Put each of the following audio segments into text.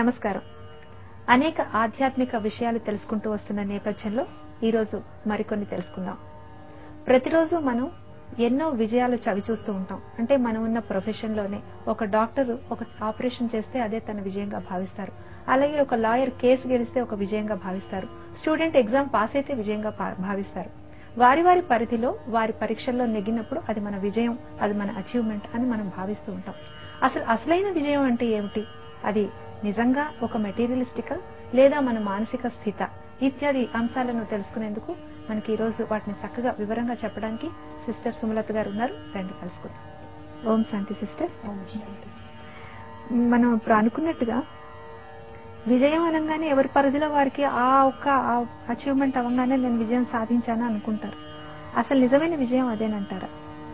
నమస్కారం. అనేక ఆధ్యాత్మిక విషయాలు తెలుసుకుంటూ వస్తున్న నేపథ్యంలో ఈరోజు మరికొన్ని తెలుసుకుందాం. ప్రతిరోజు మనం ఎన్నో విజయాలు చవిచూస్తూ ఉంటాం. అంటే మనం ఉన్న ప్రొఫెషన్ లోనే ఒక డాక్టర్ ఒక ఆపరేషన్ చేస్తే అదే తన విజయంగా భావిస్తారు. అలాగే ఒక లాయర్ కేసు గెలిస్తే ఒక విజయంగా భావిస్తారు. స్టూడెంట్ ఎగ్జామ్ పాస్ అయితే విజయంగా భావిస్తారు. వారి వారి పరిధిలో వారి పరీక్షల్లో నెగ్గినప్పుడు అది మన విజయం, అది మన అచీవ్మెంట్ అని మనం భావిస్తూ ఉంటాం. అసలైన విజయం అంటే ఏమిటి? అది నిజంగా ఒక మెటీరియలిస్టిక్ లేదా మన మానసిక స్థిత ఇత్యాది అంశాలను తెలుసుకునేందుకు మనకి ఈ రోజు వాటిని చక్కగా వివరంగా చెప్పడానికి సిస్టర్ సుమలత గారు ఉన్నారు. రండి కలుసుకుందాం. ఓం శాంతి సిస్టర్. ఓం శాంతి. మనం ఇప్పుడు అనుకున్నట్టుగా విజయం అనగానే ఎవరి పరిధిలో వారికి ఆ ఒక్క అచీవ్మెంట్ అవ్వగానే నేను విజయం సాధించాను అనుకుంటారు. అసలు నిజమైన విజయం అదేనంటారా?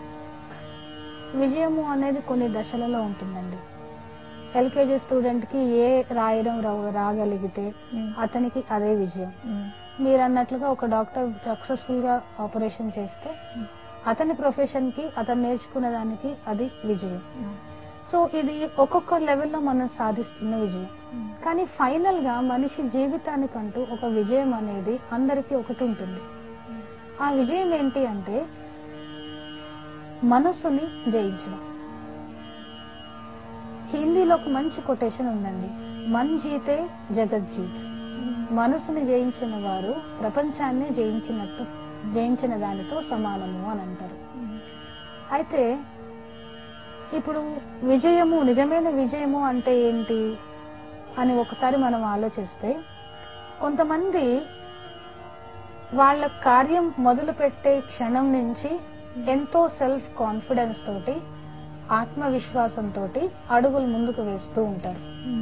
విజయము అనేది కొన్ని దశలలో ఉంటుందండి. ఎల్కేజీ స్టూడెంట్ కి ఏ రాయడం రాగలిగితే అతనికి అదే విజయం. మీరు అన్నట్లుగా ఒక డాక్టర్ సక్సెస్ఫుల్ గా ఆపరేషన్ చేస్తే అతని ప్రొఫెషన్ కి అతను నేర్చుకునే దానికి అది విజయం. సో ఇది ఒక్కొక్క లెవెల్లో మనం సాధిస్తున్న విజయం. కానీ ఫైనల్ గా మనిషి జీవితానికంటూ ఒక విజయం అనేది అందరికీ ఒకటి ఉంటుంది. ఆ విజయం ఏంటి అంటే మనసుని జయించడం. హిందీలో ఒక మంచి కొటేషన్ ఉందండి, మన్ జీతే జగత్ జీత్. మనసుని జయించిన వారు ప్రపంచాన్ని జయించిన దానితో సమానము అని అంటారు. అయితే ఇప్పుడు విజయము, నిజమైన విజయము అంటే ఏంటి అని ఒకసారి మనం ఆలోచిస్తే, కొంతమంది వాళ్ళ కార్యం మొదలు పెట్టే క్షణం నుంచి ఎంతో సెల్ఫ్ కాన్ఫిడెన్స్ తోటి, ఆత్మవిశ్వాసంతో అడుగులు ముందుకు వేస్తూ ఉంటారు.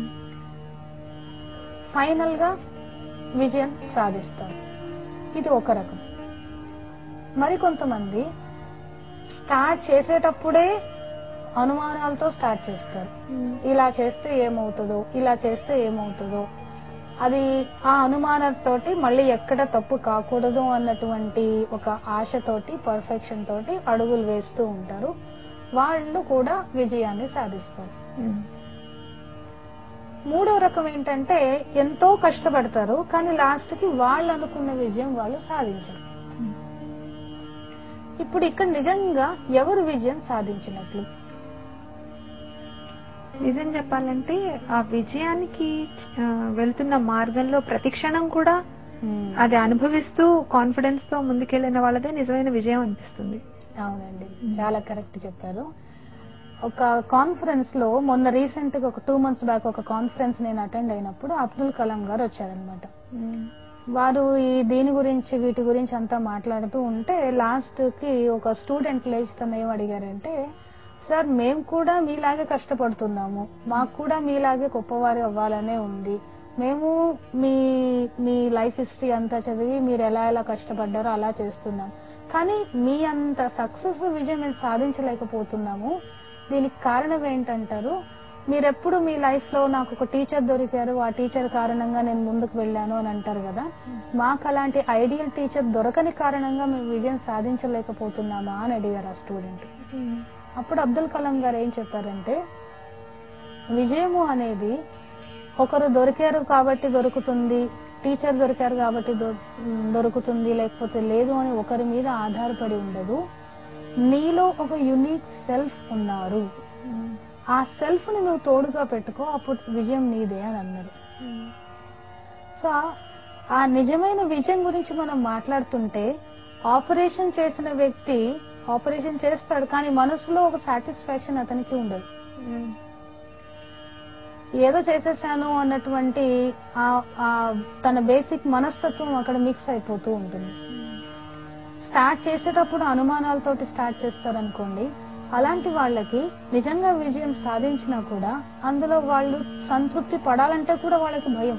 ఫైనల్ గా విజయం సాధిస్తారు. ఇది ఒక రకం. మరికొంతమంది స్టార్ట్ చేసేటప్పుడే అనుమానాలతో స్టార్ట్ చేస్తారు. ఇలా చేస్తే ఏమవుతుందో, ఇలా చేస్తే ఏమవుతుందో, అది ఆ అనుమానంతోటి మళ్ళీ ఎక్కడ తప్పు కాకూడదు అన్నటువంటి ఒక ఆశతోటి, పర్ఫెక్షన్ తోటి అడుగులు వేస్తూ ఉంటారు. వాళ్ళు కూడా విజయాన్ని సాధిస్తారు. మూడో రకం ఏంటంటే ఎంతో కష్టపడతారు కానీ లాస్ట్ కి వాళ్ళు అనుకున్న విజయం వాళ్ళు సాధించరు. ఇప్పుడు ఇక్కడ నిజంగా ఎవరు విజయం సాధించినట్లు? నిజం చెప్పాలంటే ఆ విజయానికి వెళ్తున్న మార్గంలో ప్రతి క్షణం కూడా అది అనుభవిస్తూ కాన్ఫిడెన్స్ తో ముందుకెళ్లిన వాళ్ళదే నిజమైన విజయం అనిపిస్తుంది. అవునండి, చాలా కరెక్ట్ చెప్పారు. ఒక కాన్ఫరెన్స్ లో మొన్న రీసెంట్ గా ఒక 2 months బ్యాక్ ఒక కాన్ఫరెన్స్ నేను అటెండ్ అయినప్పుడు అబ్దుల్ కలాం గారు వచ్చారనమాట. వారు దీని గురించి వీటి గురించి అంతా మాట్లాడుతూ ఉంటే లాస్ట్ కి ఒక స్టూడెంట్ లేచి తను ఏం అడిగారంటే, సార్ మేము కూడా మీలాగే కష్టపడుతున్నాము, మాకు కూడా మీలాగే గొప్పవారు అవ్వాలనే ఉంది, మేము మీ లైఫ్ హిస్టరీ అంతా చదివి మీరు ఎలా కష్టపడ్డారో అలా చేస్తున్నాం, కానీ మీ అంత సక్సెస్ విజయం మేము సాధించలేకపోతున్నాము, దీనికి కారణం ఏంటంటారు? మీరెప్పుడు మీ లైఫ్ లో నాకు ఒక టీచర్ దొరికారు, ఆ టీచర్ కారణంగా నేను ముందుకు వెళ్ళాను అని అంటారు కదా, మాకు అలాంటి ఐడియల్ టీచర్ దొరకని కారణంగా మేము విజయం సాధించలేకపోతున్నామా అని అడిగారు ఆ స్టూడెంట్. అప్పుడు అబ్దుల్ కలాం గారు ఏం చెప్పారంటే, విజయము అనేది ఒకరు దొరికారు కాబట్టి దొరుకుతుంది, టీచర్ దొరికారు కాబట్టి దొరుకుతుంది, లేకపోతే లేదు అని ఒకరి మీద ఆధారపడి ఉండదు. నీలో ఒక యూనిక్ సెల్ఫ్ ఉన్నారు, ఆ సెల్ఫ్ ని నువ్వు తోడుగా పెట్టుకో, అప్పుడు విజయం నీదే అని అన్నారు. సో ఆ నిజమైన విజయం గురించి మనం మాట్లాడుతుంటే, ఆపరేషన్ చేసిన వ్యక్తి ఆపరేషన్ చేస్తాడు కానీ మనసులో ఒక సాటిస్ఫాక్షన్ అతనికి ఉండదు. ఏదో చేసేసాను అన్నటువంటి తన బేసిక్ మనస్తత్వం అక్కడ మిక్స్ అయిపోతూ ఉంటుంది. స్టార్ట్ చేసేటప్పుడు అనుమానాలతోటి స్టార్ట్ చేస్తారనుకోండి, అలాంటి వాళ్ళకి నిజంగా విజయం సాధించినా కూడా అందులో వాళ్ళు సంతృప్తి పడాలంటే కూడా వాళ్ళకి భయం.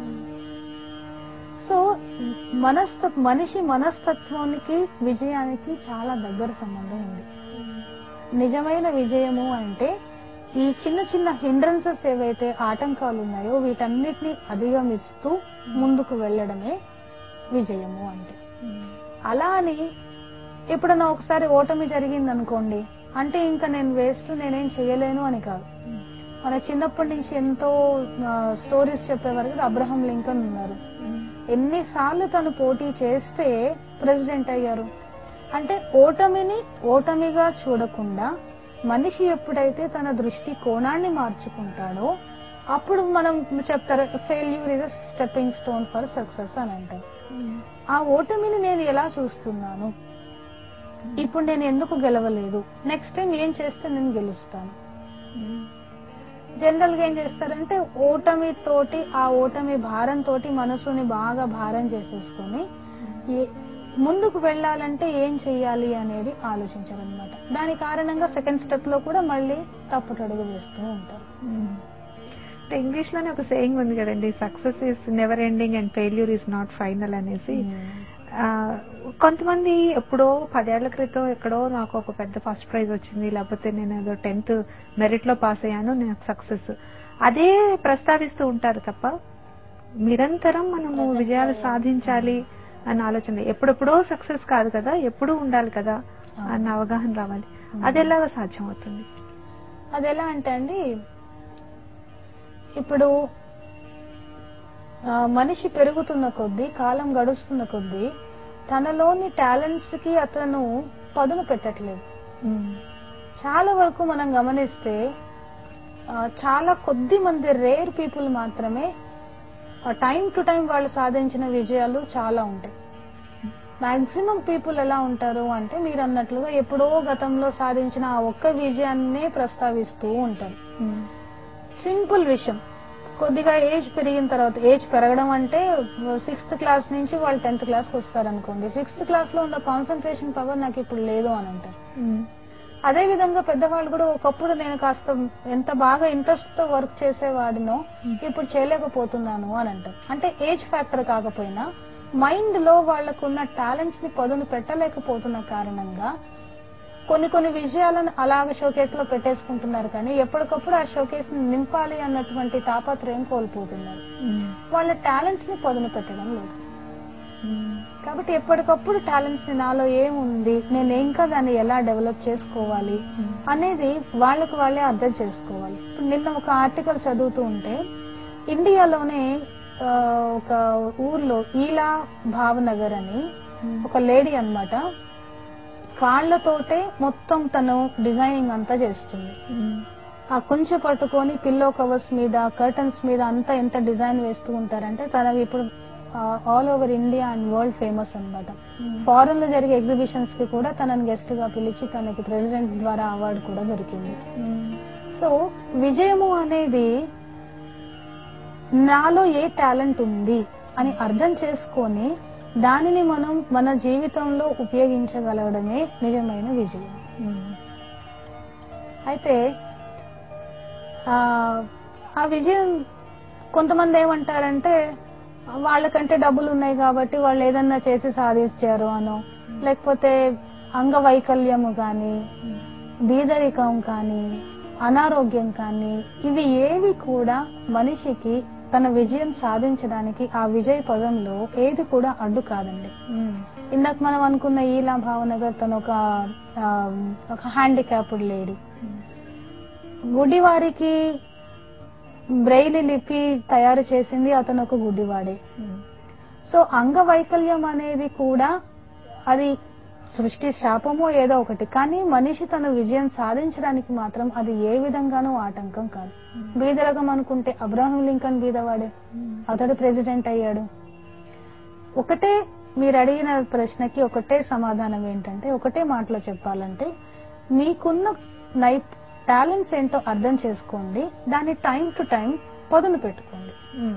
సో మనిషి మనస్తత్వానికి విజయానికి చాలా దగ్గర సంబంధం ఉంది. నిజమైన విజయము అంటే ఈ చిన్న చిన్న హిండ్రన్సెస్ ఏవైతే ఆటంకాలు ఉన్నాయో వీటన్నిటిని అధిగమిస్తూ ముందుకు వెళ్ళడమే విజయము అంటే. అలా అని ఎప్పుడన్నా ఒకసారి ఓటమి జరిగింది అనుకోండి, అంటే ఇంకా నేను వేస్ట్, నేనేం చేయలేను అని కాదు. మన చిన్నప్పటి నుంచి ఎంతో స్టోరీస్ చెప్పేవారు కదా, అబ్రహం లింకన్ ఉన్నారు. ఎన్నిసార్లు తను పోటీ చేస్తే ప్రెసిడెంట్ అయ్యారు. అంటే ఓటమిని ఓటమిగా చూడకుండా మనిషి ఎప్పుడైతే తన దృష్టి కోణాన్ని మార్చుకుంటాడో అప్పుడు మనం చెప్తారు failure is a stepping stone for success అని అంటారు. ఆ ఓటమిని నేను ఎలా చూస్తున్నాను, ఇప్పుడు నేను ఎందుకు గెలవలేదు, నెక్స్ట్ టైం ఏం చేస్తే నేను గెలుస్తాను. జనరల్ గా ఏం చేస్తారంటే ఓటమితోటి ఆ ఓటమి భారంతో మనసుని బాగా భారం చేసేసుకుని ముందుకు వెళ్లాలంటే ఏం చెయ్యాలి అనేది ఆలోచించారనమాట. దాని కారణంగా సెకండ్ స్టెప్ లో కూడా మళ్ళీ తప్పుటడుగు వేస్తూ ఉంటారు. ఇంగ్లీష్ లోనే ఒక సేయింగ్ ఉంది కదండి, success is never ending and failure is not final అనేసి. కొంతమంది ఎప్పుడో 10 ఏళ్ల క్రితం ఎక్కడో నాకు ఒక పెద్ద ఫస్ట్ ప్రైజ్ వచ్చింది, లేకపోతే నేను ఏదో 10th మెరిట్ లో పాస్ అయ్యాను, నాకు సక్సెస్ అదే ప్రస్తావిస్తూ ఉంటారు తప్ప నిరంతరం మనము విజయాలు సాధించాలి అన్న ఆలోచన, ఎప్పుడెప్పుడో సక్సెస్ కాదు కదా, ఎప్పుడూ ఉండాలి కదా అన్న అవగాహన రావాలి. అది ఎలాగ సాధ్యం అవుతుంది? అది ఎలా అంటే అండి, ఇప్పుడు మనిషి పెరుగుతున్న కొద్దీ, కాలం గడుస్తున్న కొద్దీ తనలోని టాలెంట్స్ కి అతను పదును పెట్టట్లేదు. చాలా వరకు మనం గమనిస్తే చాలా కొద్ది మంది రేర్ పీపుల్ మాత్రమే టైం టు టైం వాళ్ళు సాధించిన విజయాలు చాలా ఉంటాయి. మాక్సిమం పీపుల్ ఎలా ఉంటారు అంటే మీరు అన్నట్లుగా ఎప్పుడో గతంలో సాధించిన ఆ ఒక్క విజయాన్నే ప్రస్తావిస్తూ ఉంటారు. సింపుల్ విషయం, కొద్దిగా ఏజ్ పెరిగిన తర్వాత, ఏజ్ పెరగడం అంటే 6th క్లాస్ నుంచి వాళ్ళు 10th క్లాస్కి వస్తారనుకోండి, 6th క్లాస్ లో ఉన్న కాన్సన్ట్రేషన్ పవర్ నాకు ఇప్పుడు లేదు అని అంటారు. అదే విధంగా పెద్దవాళ్ళు కూడా ఒకప్పుడు నేను కాస్త ఎంత బాగా ఇంట్రెస్ట్ తో వర్క్ చేసేవాడినో ఇప్పుడు చేయలేకపోతున్నాను అని అంటారు. అంటే ఏజ్ ఫ్యాక్టర్ కాకపోయినా మైండ్ లో వాళ్లకున్న టాలెంట్స్ ని పదును పెట్టలేకపోతున్న కారణంగా కొన్ని విజయాలను అలాగే షోకేస్ లో పెట్టేసుకుంటున్నారు, కానీ ఎప్పటికప్పుడు ఆ షోకేస్ ని నింపాలి అన్నటువంటి తాపత్రయం కోల్పోతున్నారు. వాళ్ళ టాలెంట్స్ ని పదును పెట్టడం లేదు. కాబట్టి ఎప్పటికప్పుడు టాలెంట్స్ ని నాలో ఏముంది, నేను ఇంకా దాన్ని ఎలా డెవలప్ చేసుకోవాలి అనేది వాళ్ళకు వాళ్ళే అర్థం చేసుకోవాలి. నిన్న ఒక ఆర్టికల్ చదువుతూ ఉంటే ఇండియాలోనే ఒక ఊర్లో ఈలా భావనగర్ అని ఒక లేడీ అన్నమాట, కాళ్లతోటే మొత్తం తను డిజైనింగ్ అంతా చేస్తుంది. ఆ కుంచె పట్టుకొని పిల్లో కవర్స్ మీద, కర్టన్స్ మీద అంతా ఎంత డిజైన్ వేస్తూ ఉంటారంటే తనవి ఇప్పుడు all over India and world famous అన్నమాట. ఫారెన్ లో జరిగే ఎగ్జిబిషన్స్ కి కూడా తనని గెస్ట్ గా పిలిచి తనకి ప్రెసిడెంట్ ద్వారా అవార్డు కూడా దొరికింది. సో విజయము అనేది నాలో ఏ టాలెంట్ ఉంది అని అర్థం చేసుకొని దానిని మనం మన జీవితంలో ఉపయోగించగలగడమే నిజమైన విజయం. అయితే ఆ విజయం కొంతమంది ఏమంటారంటే వాళ్ళకంటే డబ్బులు ఉన్నాయి కాబట్టి వాళ్ళు ఏదన్నా చేసి సాధించారు అనో, లేకపోతే అంగవైకల్యము కానీ, బీదరికం కానీ, అనారోగ్యం కానీ, ఇవి ఏవి కూడా మనిషికి తన విజయం సాధించడానికి ఆ విజయ పదంలో ఏది కూడా అడ్డు కాదండి. ఇందాక మనం అనుకున్న ఈలా భావనగర్ తను ఒక హ్యాండిక్యాప్డ్ లేడీ, గుడ్డివారికి బ్రెయిలీ లిపి తయారు చేసింది అతను ఒక గుడ్డివాడే. సో అంగవైకల్యం అనేది కూడా అది సృష్టి శాపమో ఏదో ఒకటి, కానీ మనిషి తన విజయం సాధించడానికి మాత్రం అది ఏ విధంగానూ ఆటంకం కాదు. బీదరకం అనుకుంటే అబ్రహం లింకన్ బీదవాడే, అతడు ప్రెసిడెంట్ అయ్యాడు. ఒకటే మీరు అడిగిన ప్రశ్నకి ఒకటే సమాధానం ఏంటంటే, ఒకటే మాటలో చెప్పాలంటే మీకున్న టాలెంట్స్ ఏంటో అర్థం చేసుకోండి, దాన్ని టైం టు టైం పదును పెట్టుకోండి.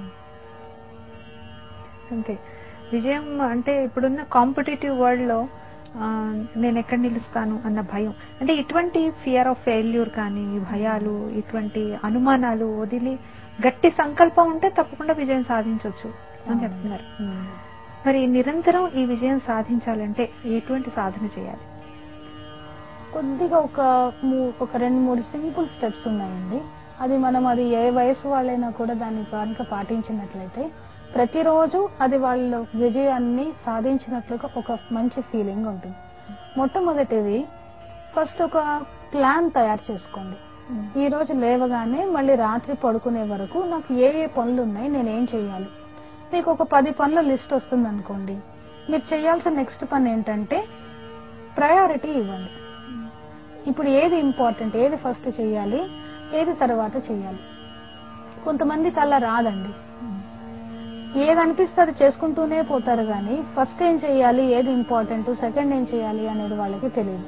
అంతే. విజయం అంటే ఇప్పుడున్న కాంపిటేటివ్ వరల్డ్ లో నేను ఎక్కడ నిలుస్తాను అన్న భయం, అంటే ఇటువంటి ఫియర్ ఆఫ్ ఫెయిల్యూర్ కానీ, భయాలు, ఇటువంటి అనుమానాలు వదిలి గట్టి సంకల్పం ఉంటే తప్పకుండా విజయం సాధించవచ్చు అని చెప్తున్నారు. మరి నిరంతరం ఈ విజయం సాధించాలంటే ఎటువంటి సాధన చేయాలి? కొద్దిగా ఒక 2-3 సింపుల్ స్టెప్స్ ఉన్నాయండి. అది ఏ వయసు వాళ్ళైనా కూడా దాన్ని కనుక పాటించినట్లయితే ప్రతిరోజు అది వాళ్ళ విజయాన్ని సాధించినట్లుగా ఒక మంచి ఫీలింగ్ ఉంటుంది. మొట్టమొదటిది, ఫస్ట్ ఒక ప్లాన్ తయారు చేసుకోండి. ఈ రోజు లేవగానే మళ్ళీ రాత్రి పడుకునే వరకు నాకు ఏ ఏ పనులు ఉన్నాయి, నేనేం చేయాలి. మీకు ఒక 10 పనుల లిస్ట్ వస్తుంది అనుకోండి, మీరు చేయాల్సిన నెక్స్ట్ పని ఏంటంటే ప్రయారిటీ ఇవ్వండి. ఇప్పుడు ఏది ఇంపార్టెంట్, ఏది ఫస్ట్ చేయాలి, ఏది తర్వాత చేయాలి. కొంతమందికి అలా రాదండి. ఏది అనిపిస్తే అది చేసుకుంటూనే పోతారు కానీ ఫస్ట్ ఏం చేయాలి, ఏది ఇంపార్టెంట్, సెకండ్ ఏం చేయాలి అనేది వాళ్ళకి తెలియదు.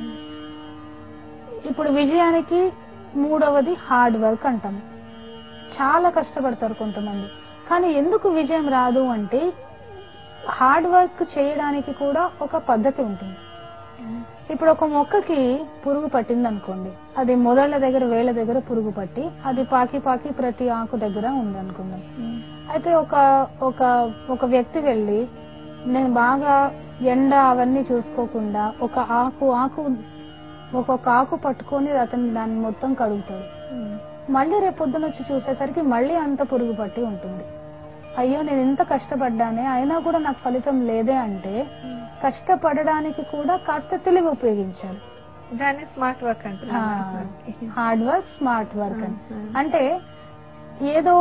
ఇప్పుడు విజయానికి 3వది హార్డ్ వర్క్ అంటాము. చాలా కష్టపడతారు కొంతమంది. కానీ ఎందుకు విజయం రాదు అంటే హార్డ్ వర్క్ చేయడానికి కూడా ఒక పద్ధతి ఉంటుంది. ఇప్పుడు ఒక మొక్కకి పురుగు పట్టింది అనుకోండి, అది మొదళ్ల దగ్గర వేళ్ల దగ్గర పురుగు పట్టి అది పాకి పాకి ప్రతి ఆకు దగ్గర ఉంది అనుకుందాం. అయితే ఒక వ్యక్తి వెళ్ళి నేను బాగా ఎండ అవన్నీ చూసుకోకుండా ఒక్కొక్క ఆకు పట్టుకొని అతను దాన్ని మొత్తం కడుగుతాడు. మళ్ళీ రేపు పొద్దున వచ్చి చూసేసరికి మళ్ళీ అంత పురుగు పట్టి ఉంటుంది. అయ్యో నేను ఇంత కష్టపడ్డానే అయినా కూడా నాకు ఫలితం లేదే అంటే కష్టపడడానికి కూడా కాస్త తెలివి ఉపయోగించాలి. దాన్ని స్మార్ట్ వర్క్ అంటారు. హార్డ్ వర్క్, స్మార్ట్ వర్క్ అంటే ఏదో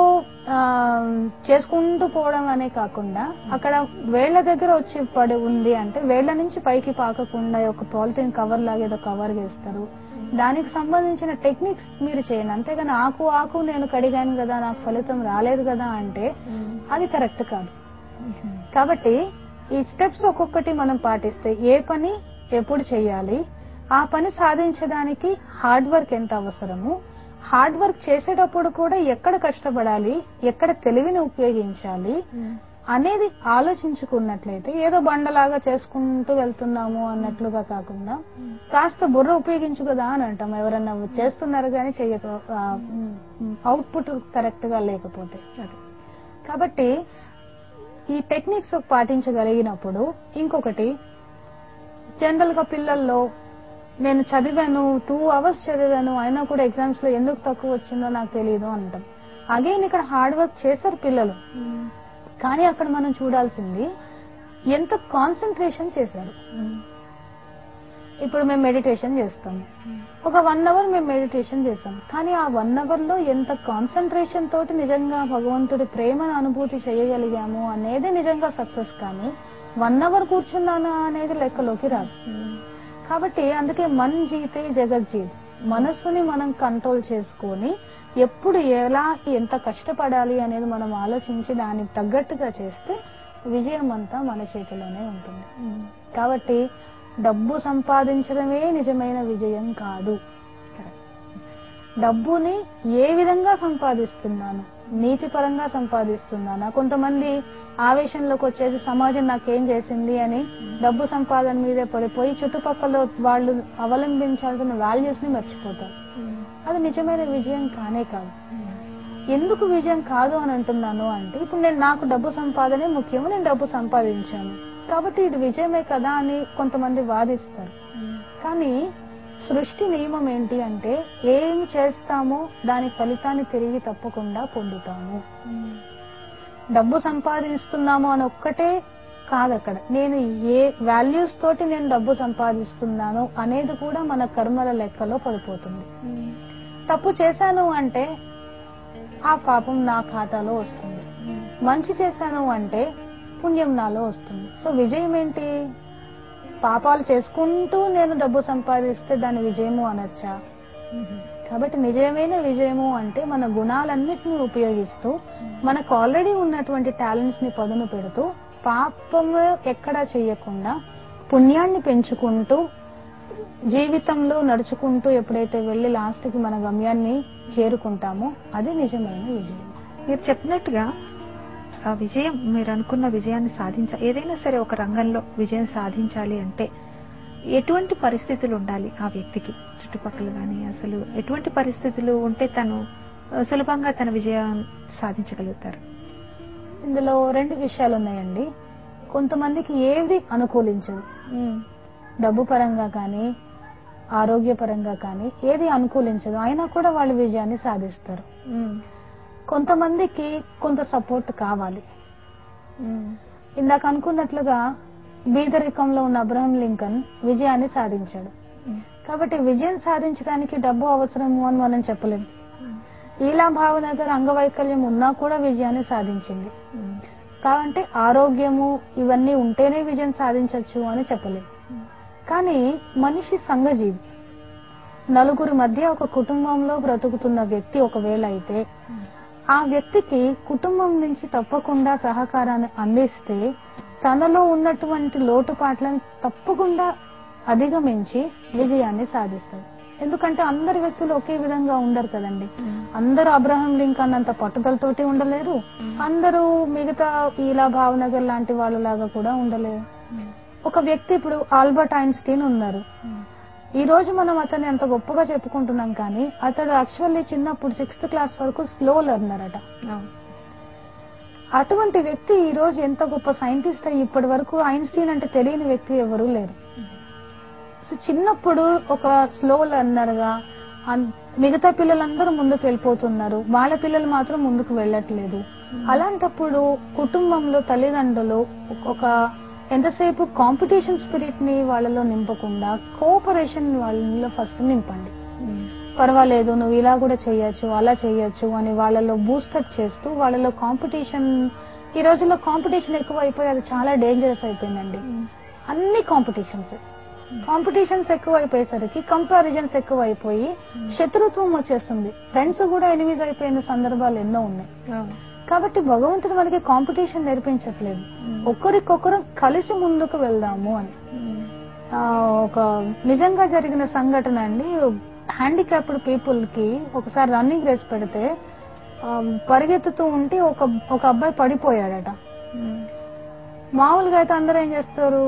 చేసుకుంటూ పోవడం అనే కాకుండా అక్కడ వేళ్ల దగ్గర వచ్చి పడి ఉంది అంటే వేళ్ల నుంచి పైకి పాకకుండా ఒక పాలిథిన్ కవర్ లాగా ఏదో కవర్ చేస్తారు. దానికి సంబంధించిన టెక్నిక్స్ మీరు చేయండి. అంతేగాని ఆకు నేను కడిగాను కదా నాకు ఫలితం రాలేదు కదా అంటే అది కరెక్ట్ కాదు. కాబట్టి ఈ స్టెప్స్ ఒక్కొక్కటి మనం పాటిస్తే ఏ పని ఎప్పుడు చేయాలి, ఆ పని సాధించడానికి హార్డ్ వర్క్ ఎంత అవసరము, హార్డ్ వర్క్ చేసేటప్పుడు కూడా ఎక్కడ కష్టపడాలి, ఎక్కడ తెలివిని ఉపయోగించాలి అనేది ఆలోచించుకున్నట్లయితే ఏదో బండలాగా చేసుకుంటూ వెళ్తున్నాము అన్నట్లుగా కాకుండా కాస్త బుర్ర ఉపయోగించు కదా అని అంటాం ఎవరన్నా చేస్తున్నారు కానీ అవుట్పుట్ కరెక్ట్ గా లేకపోతే. కాబట్టి ఈ టెక్నిక్స్ పాటించగలిగినప్పుడు ఇంకొకటి జనరల్ గా పిల్లల్లో నేను చదివాను 2 hours చదివాను అయినా కూడా ఎగ్జామ్స్ లో ఎందుకు తక్కువ వచ్చిందో నాకు తెలియదు అంటాం. అగైన్ ఇక్కడ హార్డ్ వర్క్ చేశారు పిల్లలు, కానీ అక్కడ మనం చూడాల్సింది ఎంత కాన్సన్ట్రేషన్ చేశారు. ఇప్పుడు మేము మెడిటేషన్ చేస్తాము, ఒక 1 hour మేము మెడిటేషన్ చేస్తాం, కానీ ఆ 1 hour లో ఎంత కాన్సన్ట్రేషన్ తోటి నిజంగా భగవంతుడి ప్రేమను అనుభూతి చేయగలిగాము అనేది నిజంగా సక్సెస్. కానీ 1 hour కూర్చున్నానా అనేది లెక్కలోకి రాదు. కాబట్టి అందుకే మన్ జీతే జగజ్జీత్, మనస్సుని మనం కంట్రోల్ చేసుకొని ఎప్పుడు ఎలా ఎంత కష్టపడాలి అనేది మనం ఆలోచించి దానికి తగ్గట్టుగా చేస్తే విజయం అంతా మన చేతిలోనే ఉంటుంది. కాబట్టి డబ్బు సంపాదించడమే నిజమైన విజయం కాదు. డబ్బుని ఏ విధంగా సంపాదిస్తున్నాను, నీతిపరంగా సంపాదిస్తున్నానా. కొంతమంది ఆవేశంలోకి వచ్చేసి సమాజం నాకేం చేసింది అని డబ్బు సంపాదన మీదే పడిపోయి చుట్టుపక్కల వాళ్ళు అవలంబించాల్సిన వాల్యూస్ ని మర్చిపోతారు. అది నిజమైన విజయం కానే కాదు. ఎందుకు విజయం కాదు అని అంటున్నాను అంటే ఇప్పుడు నాకు డబ్బు సంపాదనే ముఖ్యము, నేను డబ్బు సంపాదించాను కాబట్టి ఇది విజయమే కదా అని కొంతమంది వాదిస్తారు. కానీ సృష్టి నియమం ఏంటి అంటే ఏమి చేస్తామో దాని ఫలితాన్ని తిరిగి తప్పకుండా పొందుతాము. డబ్బు సంపాదిస్తున్నాము అని ఒక్కటే కాదు అక్కడ, నేను ఏ వాల్యూస్ తోటి నేను డబ్బు సంపాదిస్తున్నాను అనేది కూడా మన కర్మల లెక్కలో పడిపోతుంది. తప్పు చేశాను అంటే ఆ పాపం నా ఖాతాలో వస్తుంది, మంచి చేశాను అంటే పుణ్యం నాలో వస్తుంది. సో విజయం ఏంటి? పాపాలు చేసుకుంటూ నేను డబ్బు సంపాదిస్తే దాని విజయము అనొచ్చా? కాబట్టి నిజమైన విజయము అంటే మన గుణాలన్నిటినీ ఉపయోగిస్తూ మనకు ఆల్రెడీ ఉన్నటువంటి టాలెంట్స్ ని పదును పెడుతూ పాపము ఎక్కడా చేయకుండా పుణ్యాన్ని పెంచుకుంటూ జీవితంలో నడుచుకుంటూ ఎప్పుడైతే వెళ్లి లాస్ట్ కి మన గమ్యాన్ని చేరుకుంటామో అది నిజమైన విజయం. మీరు చెప్పినట్టుగా ఆ విజయం, మీరు అనుకున్న విజయాన్ని ఏదైనా సరే ఒక రంగంలో విజయం సాధించాలి అంటే ఎటువంటి పరిస్థితులు ఉండాలి ఆ వ్యక్తికి, చుట్టుపక్కల గాని అసలు ఎటువంటి పరిస్థితులు ఉంటే తను సులభంగా తన విజయం సాధించగలుగుతారు? ఇందులో 2 విషయాలు ఉన్నాయండి. కొంతమందికి ఏది అనుకూలించదు, డబ్బు పరంగా కానీ ఆరోగ్యపరంగా కానీ ఏది అనుకూలించదు, అయినా కూడా వాళ్ళు విజయాన్ని సాధిస్తారు. కొంతమందికి కొంత సపోర్ట్ కావాలి. ఇందాక అనుకున్నట్లుగా బీదరికంలో ఉన్న అబ్రహం లింకన్ విజయాన్ని సాధించాడు, కాబట్టి విజయం సాధించడానికి డబ్బు అవసరము అని మనం చెప్పలేం. ఈలా భావనగర్ అంగవైకల్యం ఉన్నా కూడా విజయాన్ని సాధించింది. కాబట్టి ఆరోగ్యము ఇవన్నీ ఉంటేనే విజయం సాధించవచ్చు అని చెప్పలేం. కానీ మనిషి సంఘజీవి. నలుగురి మధ్య ఒక కుటుంబంలో బ్రతుకుతున్న వ్యక్తి ఒకవేళ అయితే ఆ వ్యక్తికి కుటుంబం నుంచి తప్పకుండా సహకారాన్ని అందిస్తే తనలో ఉన్నటువంటి లోటుపాట్లను తప్పకుండా అధిగమించి విజయాన్ని సాధిస్తాడు. ఎందుకంటే అందరి వ్యక్తులు ఒకే విధంగా ఉండరు కదండి. అందరూ అబ్రహాం లింకన్ అంత పట్టుదలతోటి ఉండలేరు, అందరూ మిగతా ఈలా భావనగర్ లాంటి వాళ్ళలాగా కూడా ఉండలేరు. ఒక వ్యక్తి ఇప్పుడు ఆల్బర్ట్ ఐన్స్టీన్ ఉన్నారు. ఈ రోజు మనం అతన్ని అంత గొప్పగా చెప్పుకుంటున్నాం, కానీ అతడు యాక్చువల్లీ చిన్నప్పుడు 6th క్లాస్ వరకు స్లో లెర్నర్ అట. అటువంటి వ్యక్తి ఈ రోజు ఎంత గొప్ప సైంటిస్ట్ అయ్యి ఇప్పటి వరకు ఐన్స్టీన్ అంటే తెలియని వ్యక్తి ఎవరూ లేరు. సో చిన్నప్పుడు ఒక స్లో లెర్నర్ గా మిగతా పిల్లలందరూ ముందుకు వెళ్ళిపోతున్నారు, వాళ్ళ పిల్లలు మాత్రం ముందుకు వెళ్ళట్లేదు. అలాంటప్పుడు కుటుంబంలో తల్లిదండ్రులు ఒక ఎంతసేపు కాంపిటీషన్ స్పిరిట్ ని వాళ్ళలో నింపకుండా కోఆపరేషన్ వాళ్ళలో ఫస్ట్ నింపండి. పర్వాలేదు, నువ్వు ఇలా కూడా చేయొచ్చు, అలా చేయొచ్చు అని వాళ్ళలో బూస్టప్ చేస్తూ వాళ్ళలో కాంపిటీషన్, ఈ రోజుల్లో కాంపిటీషన్ ఎక్కువ అయిపోయి అది చాలా డేంజరస్ అయిపోయిందండి. అన్ని కాంపిటీషన్స్ ఎక్కువ అయిపోయేసరికి కంపారిజన్స్ ఎక్కువ అయిపోయి శత్రుత్వం వచ్చేస్తుంది. ఫ్రెండ్స్ కూడా ఎనిమీస్ అయిపోయిన సందర్భాలు ఎన్నో ఉన్నాయి. కాబట్టి భగవంతుడు మనకి కాంపిటీషన్ నేర్పించట్లేదు, ఒకరికొకరు కలిసి ముందుకు వెళ్దాము అని. ఒక నిజంగా జరిగిన సంఘటన అండి. హ్యాండిక్యాప్డ్ పీపుల్ కి ఒకసారి రన్నింగ్ రేస్ పెడితే పరిగెత్తుతూ ఉంటే ఒక అబ్బాయి పడిపోయాడట. మామూలుగా అయితే అందరూ ఏం చేస్తారు,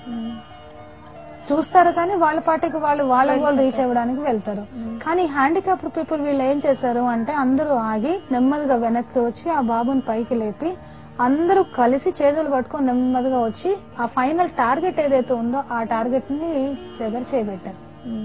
చూస్తారు కానీ వాళ్ళ పాటికి వాళ్ళ గోల్ రీచ్ అవ్వడానికి వెళ్తారు. కానీ హ్యాండిక్యాప్డ్ పీపుల్ వీళ్ళు ఏం చేశారు అంటే అందరూ ఆగి నెమ్మదిగా వెనక్కి వచ్చి ఆ బాబుని పైకి లేపి అందరూ కలిసి చేతులు పట్టుకొని నెమ్మదిగా వచ్చి ఆ ఫైనల్ టార్గెట్ ఏదైతే ఉందో ఆ టార్గెట్ ని దగ్గర చేయబెట్టారు.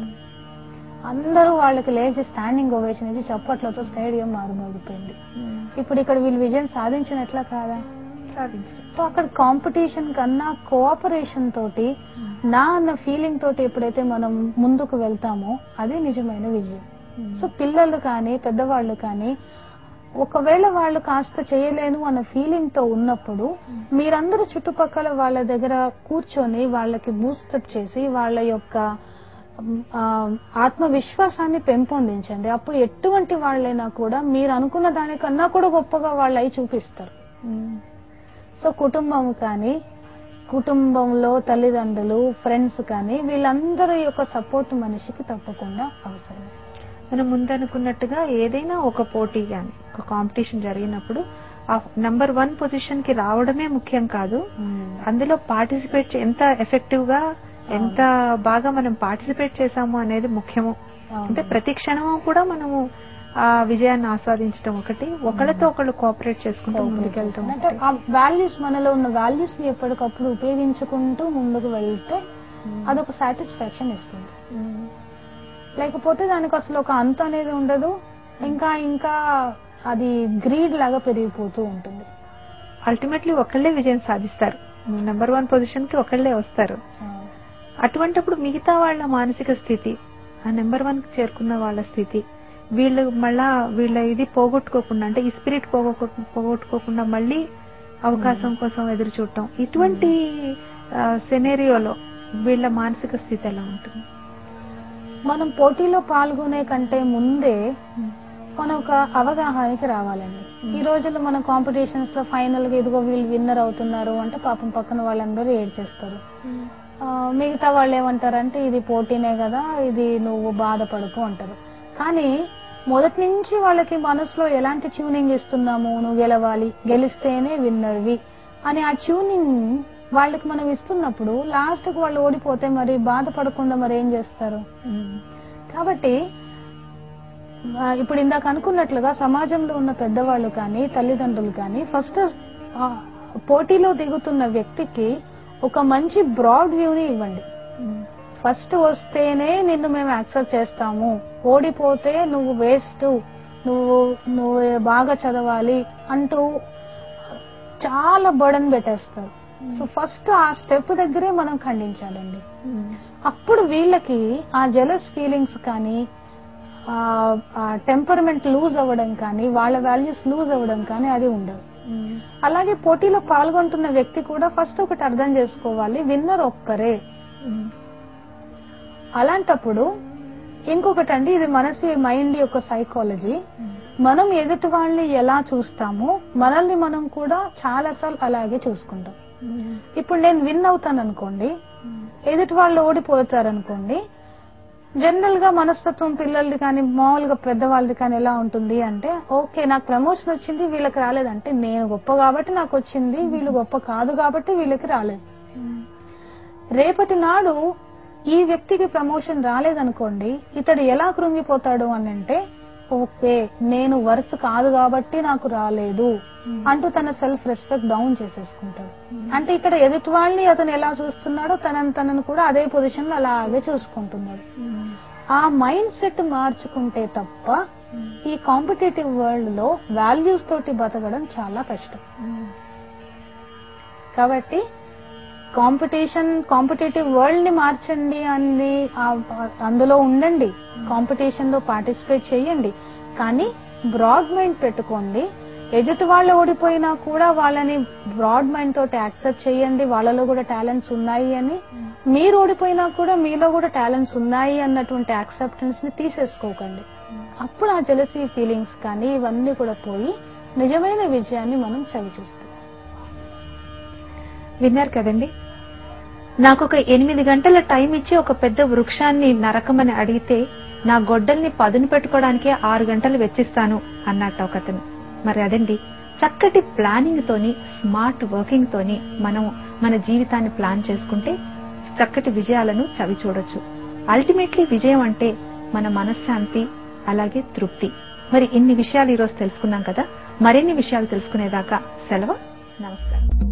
అందరూ వాళ్ళకి లేచి స్టాండింగ్ ఓవేషన్ ఇచ్చి చప్పట్లతో స్టేడియం మారుమోగిపోయింది. ఇప్పుడు ఇక్కడ వీళ్ళు విజయం సాధించినట్లా కాదా? సో అక్కడ కాంపిటీషన్ కన్నా కోఆపరేషన్ తోటి, నా అన్న ఫీలింగ్ తోటి ఎప్పుడైతే మనం ముందుకు వెళ్తామో అదే నిజమైన విజయం. సో పిల్లలు కానీ పెద్దవాళ్ళు కానీ ఒకవేళ వాళ్ళు కాస్త చేయలేను అన్న ఫీలింగ్ తో ఉన్నప్పుడు మీరందరూ చుట్టుపక్కల వాళ్ళ దగ్గర కూర్చొని వాళ్ళకి బూస్టప్ చేసి వాళ్ళ యొక్క ఆత్మవిశ్వాసాన్ని పెంపొందించండి. అప్పుడు ఎటువంటి వాళ్ళైనా కూడా మీరు అనుకున్న దానికన్నా కూడా గొప్పగా వాళ్ళు అయి చూపిస్తారు. సో కుటుంబం కానీ, కుటుంబంలో తల్లిదండ్రులు, ఫ్రెండ్స్ కానీ వీళ్ళందరి యొక్క సపోర్ట్ మనిషికి తప్పకుండా అవసరం. మనం ముందనుకున్నట్టుగా ఏదైనా ఒక పోటీ కానీ ఒక కాంపిటీషన్ జరిగినప్పుడు ఆ నంబర్ 1 పొజిషన్ కి రావడమే ముఖ్యం కాదు, అందులో పార్టిసిపేట్ ఎంత ఎఫెక్టివ్ గా ఎంత బాగా మనం పార్టిసిపేట్ చేశాము అనేది ముఖ్యము. అంటే ప్రతి క్షణము కూడా మనము ఆ విజయాన్ని ఆస్వాదించడం ఒకటి, ఒకళ్ళతో ఒకళ్ళు కోఆపరేట్ చేసుకుంటూ ముందుకెళ్తాం. అంటే ఆ వాల్యూస్, మనలో ఉన్న వాల్యూస్ ని ఎప్పటికప్పుడు ఉపయోగించుకుంటూ ముందుకు వెళ్తే అదొక సాటిస్ఫాక్షన్ ఇస్తుంది. లేకపోతే దానికి అసలు ఒక అంత అనేది ఉండదు, ఇంకా అది గ్రీడ్ లాగా పెరిగిపోతూ ఉంటుంది. అల్టిమేట్లీ ఒకళ్ళే విజయం సాధిస్తారు, నంబర్ 1 పొజిషన్ కి ఒకళ్ళే వస్తారు. అటువంటిప్పుడు మిగతా వాళ్ళ మానసిక స్థితి, ఆ నంబర్ 1 కి చేరుకున్న వాళ్ళ స్థితి, వీళ్ళు మళ్ళా వీళ్ళ ఇది పోగొట్టుకోకుండా, అంటే ఈ స్పిరిట్ పోగొట్టుకోకుండా మళ్ళీ అవకాశం కోసం ఎదురు చూడటం, ఇటువంటి సెనేరియోలో వీళ్ళ మానసిక స్థితి ఎలా ఉంటుంది? మనం పోటీలో పాల్గొనే కంటే ముందే మనం ఒక అవగాహనకి రావాలండి. ఈ రోజుల్లో మన కాంపిటీషన్స్ లో ఫైనల్ గా ఇదిగో వీళ్ళు విన్నర్ అవుతున్నారు అంటే పాపం పక్కన వాళ్ళందరూ ఏడ్చేస్తారు. మిగతా వాళ్ళు ఏమంటారంటే ఇది పోటీనే కదా, ఇది నువ్వు బాధపడకు అంటారు. కానీ మొదటి నుంచి వాళ్ళకి మనసులో ఎలాంటి ట్యూనింగ్ ఇస్తున్నాము, నువ్వు గెలవాలి, గెలిస్తేనే విన్నర్వి అని ఆ ట్యూనింగ్ వాళ్ళకి మనం ఇస్తున్నప్పుడు లాస్ట్ కు వాళ్ళు ఓడిపోతే మరి బాధపడకుండా మరి ఏం చేస్తారు? కాబట్టి ఇప్పుడు ఇందాక అనుకున్నట్లుగా సమాజంలో ఉన్న పెద్దవాళ్ళు కానీ తల్లిదండ్రులు కానీ ఫస్ట్ పోటీలో దిగుతున్న వ్యక్తికి ఒక మంచి బ్రాడ్ వ్యూని ఇవ్వండి. ఫస్ట్ వస్తేనే నిన్ను మేము యాక్సెప్ట్ చేస్తాము, ఓడిపోతే నువ్వు వేస్ట్, నువ్వు బాగా చదవాలి అంటూ చాలా బర్డన్ పెట్టేస్తారు. సో ఫస్ట్ ఆ స్టెప్ దగ్గరే మనం ఖండించాలండి. అప్పుడు వీళ్ళకి ఆ జెలస్ ఫీలింగ్స్ కానీ, టెంపర్మెంట్ లూజ్ అవ్వడం కానీ, వాళ్ళ వాల్యూస్ లూజ్ అవ్వడం కానీ అది ఉండదు. అలాగే పోటీలో పాల్గొంటున్న వ్యక్తి కూడా ఫస్ట్ ఒకటి అర్థం చేసుకోవాలి, విన్నర్ ఒక్కరే. అలాంటప్పుడు ఇంకొకటి అండి, ఇది మైండ్ యొక్క సైకాలజీ. మనం ఎదుటి వాళ్ళని ఎలా చూస్తామో మనల్ని మనం కూడా చాలా సార్లు అలాగే చూసుకుంటాం. ఇప్పుడు నేను విన్ అవుతాను అనుకోండి, ఎదుటి వాళ్ళు ఓడిపోతారనుకోండి, జనరల్ గా మనస్తత్వం పిల్లలది కానీ మామూలుగా పెద్దవాళ్ళది కానీ ఎలా ఉంటుంది అంటే, ఓకే నాకు ప్రమోషన్ వచ్చింది వీళ్ళకి రాలేదంటే నేను గొప్ప కాబట్టి నాకు వచ్చింది, వీళ్ళు గొప్ప కాదు కాబట్టి వీళ్ళకి రాలేదు. రేపటి నాడు ఈ వ్యక్తికి ప్రమోషన్ రాలేదనుకోండి, ఇతడు ఎలా కృంగిపోతాడు అని అంటే, ఓకే నేను వర్త్ కాదు కాబట్టి నాకు రాలేదు అంటూ తన సెల్ఫ్ రెస్పెక్ట్ డౌన్ చేసేసుకుంటాడు. అంటే ఇక్కడ ఎదుటి వాళ్ళని అతను ఎలా చూస్తున్నాడో తనను కూడా అదే పొజిషన్ లో అలాగే చూసుకుంటున్నాడు. ఆ మైండ్ సెట్ మార్చుకుంటే తప్ప ఈ కాంపిటేటివ్ వరల్డ్ లో వాల్యూస్ తోటి బతకడం చాలా కష్టం. కాబట్టి కాంపిటేటివ్ వరల్డ్ ని మార్చండి అని అందులో ఉండండి, కాంపిటీషన్ లో పార్టిసిపేట్ చేయండి, కానీ బ్రాడ్ మైండ్ పెట్టుకోండి. ఎదుటి వాళ్ళు ఓడిపోయినా కూడా వాళ్ళని బ్రాడ్ మైండ్ తోటి యాక్సెప్ట్ చేయండి, వాళ్ళలో కూడా టాలెంట్స్ ఉన్నాయి అని. మీరు ఓడిపోయినా కూడా మీలో కూడా టాలెంట్స్ ఉన్నాయి అన్నటువంటి యాక్సెప్టెన్స్ ని తీసేసుకోకండి. అప్పుడు ఆ జెలసీ ఫీలింగ్స్ కానీ ఇవన్నీ కూడా పోయి నిజమైన విజయాన్ని మనం చవి చూస్తాం. విన్నారు కదండి, నాకు ఒక 8 గంటల టైం ఇచ్చి ఒక పెద్ద వృక్షాన్ని నరకమని అడిగితే నా గొడ్డల్ని పదును పెట్టుకోవడానికి 6 గంటలు వెచ్చిస్తాను అన్నట్టు ఒకతను. మరి అదండి, చక్కటి ప్లానింగ్ తోని, స్మార్ట్ వర్కింగ్ తోని మనం మన జీవితాన్ని ప్లాన్ చేసుకుంటే చక్కటి విజయాలను చవి చూడొచ్చు. అల్టిమేట్లీ విజయం అంటే మన మనశ్శాంతి, అలాగే తృప్తి. మరి ఇన్ని విషయాలు ఈరోజు తెలుసుకున్నాం కదా, మరిన్ని విషయాలు తెలుసుకునేదాకా సెలవు, నమస్కారం.